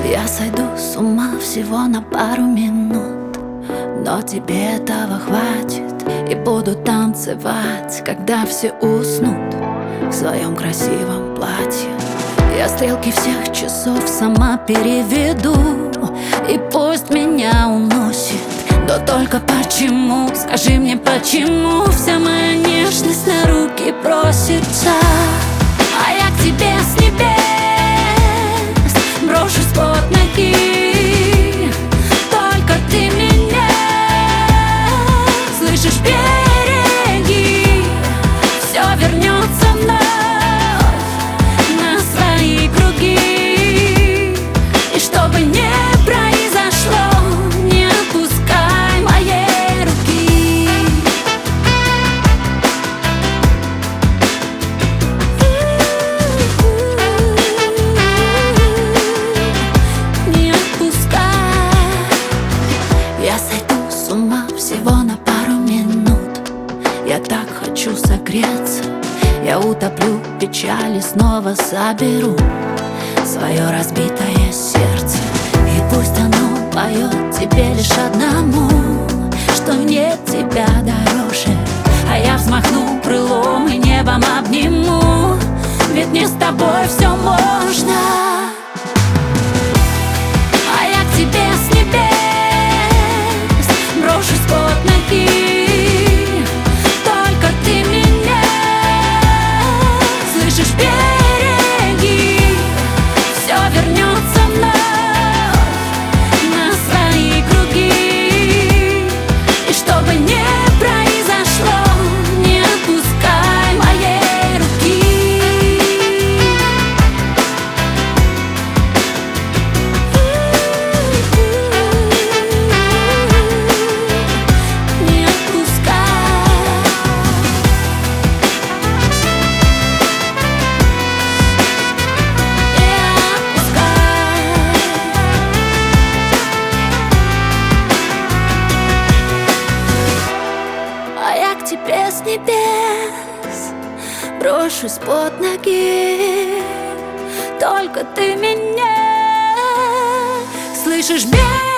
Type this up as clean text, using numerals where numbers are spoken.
Я сойду с ума всего на пару минут, но тебе этого хватит. И буду танцевать, когда все уснут в своем красивом платье. Я стрелки всех часов сама переведу, и пусть меня уносит. Да только почему, скажи мне почему вся моя нежность на руки просится? А я к тебе с небес брошусь под ноги. Только ты меня слышишь, береги. Все вернется вновь на свои круги. И чтобы не произошло, не отпускай моей руки. Не отпускай. Я сойду с ума всего на пару минут. Я так хочу согреться. Я утоплю печали, снова соберу свое разбитое сердце. И пусть оно поет тебе лишь одному, что нет тебя дороже. А я взмахну крылом и небом обниму, ведь мне с тобой все можно. А я к тебе с небес брошусь под ноги. Только ты меня слышишь, береги. Все вернется вновь на свои круги. И чтобы не произошло, не отпускай моей руки. Не отпускай. А я к тебе с небес брошусь под ноги. Только ты меня слышишь,